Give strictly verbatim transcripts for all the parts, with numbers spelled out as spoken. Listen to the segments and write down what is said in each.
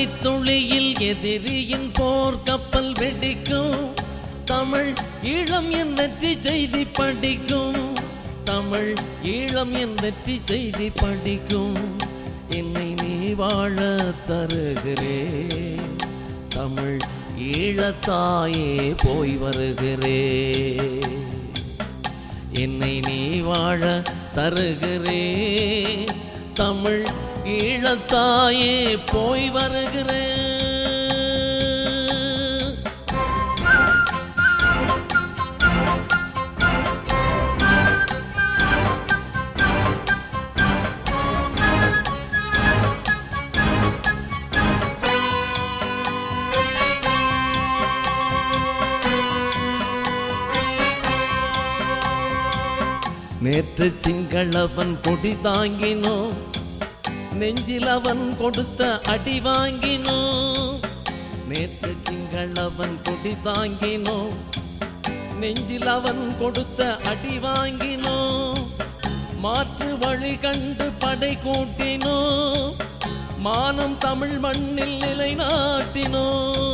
மணித்துளியில் எதிரியின் போர் கப்பல் வெடிக்கும். தமிழ் ஈழம் என் வெற்றி செய்தி படிக்கும். தமிழ் ஈழம் என் வெற்றி செய்தி படிக்கும். என்னை நீ வாழ தருகிறேன். தமிழ் ஈழத்தாயே போய் வருகிறேன். என்னை நீ வாழ தருகிறேன். தமிழ் ஈழத்தாயே போய் வருகிறேன். நேற்று சிங்களவன் கொடி தாங்கினோ, நெஞ்சில் அவன் கொடுத்த அடி வாங்கினோ. நேற்று சிங்களவன் கொடி தாங்கினோ, நெஞ்சில் அவன் கொடுத்த அடி வாங்கினோ. மாற்று வழி கண்டு படை கூட்டினோ, மானம் தமிழ் மண்ணில் நிலைநாட்டினோ.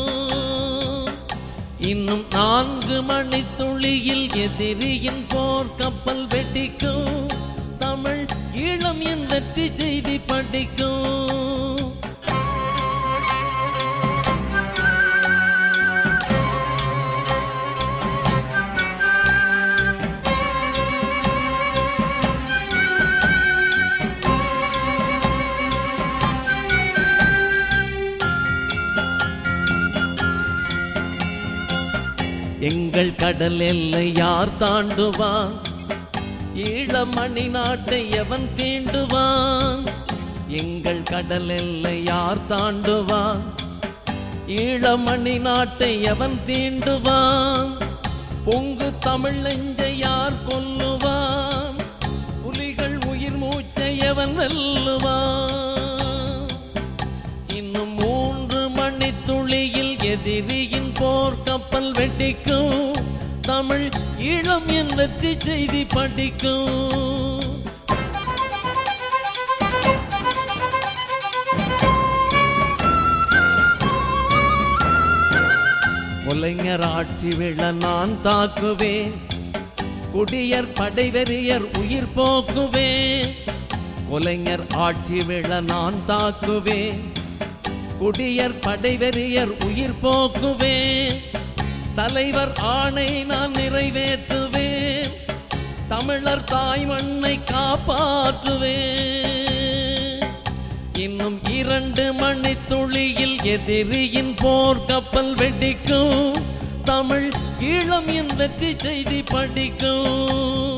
இன்னும் நான்கு மணித்துளியில் எதிரியின் போர் கப்பல் வெடிக்கும். தமிழ் ஈழம் என் வெற்றி செய்தி படிக்கும். எங்கள் கடல் எல்லை யார் தாண்டுவான்? ஈழமணி நாட்டை எவன் தீண்டுவான்? எங்கள் கடல் எல்லை யார் தாண்டுவான்? ஈழமணி நாட்டை எவன் தீண்டுவான்? பொங்கு தமிழ் நெஞ்சை யார் கொல்லுவான்? புலிகள் உயிர் மூச்சை எவன் வெல்லுவான்? இன்னும் மூன்று மணித்துளியில் எதிரியின் போர் கப்பல் வெடிக்கும். தமிழ் ஈழம் என் வெற்றி செய்தி படிக்கும். கொலைஞர் ஆட்சி விழ நான் தாக்குவேன். குடியர் படைவெறியர் உயிர் போக்குவேன். கொலைஞர் ஆட்சி விழ நான் தாக்குவேன். குடியர் படைவெறியர் உயிர் போக்குவேன். தலைவர் ஆணை நான் நிறைவேற்றுவேன். தமிழர் தாய் மண்ணை காப்பாற்றுவேன். இன்னும் இரண்டு மணித்துளியில் எதிரியின் போர் கப்பல் வெடிக்கும். தமிழ் ஈழம் என் வெற்றி செய்தி படிக்கும்.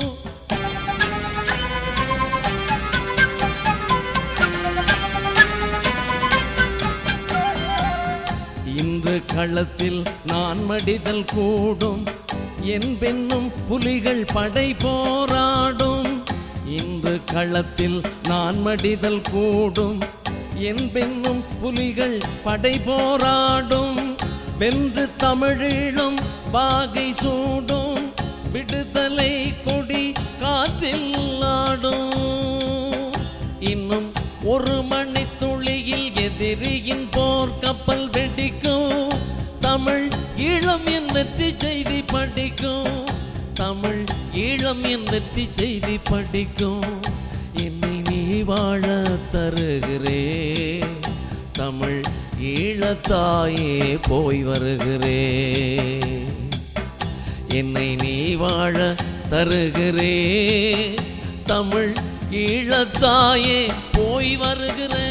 இன்று களத்தில் நான் மடிதல் கூடும். என் பெண்ணும் புலிகள் படை போராடும். இன்று களத்தில் நான் மடிதல் கூடும். என் பெண்ணும் புலிகள் படை போராடும். வென்று தமிழீழம் வாகை சூடும். விடுதலை கொடி காற்றில் ஆடும். இன்னும் ஒரு மணித்துளியில் எதிரியின் போர் கப்பல் வெடிக்கும். தமிழ் ஈழம் என் வெற்றி செய்தி படிக்கும். தமிழ் ஈழம் என் வெற்றி செய்தி படிக்கும். என்னை நீ வாழ தருகிறேன். தமிழ் ஈழத்தாயே போய் வருகிறேன். என்னை நீ வாழ தருகிறேன். தமிழ் ஈழத்தாயே போய் வருகிறேன்.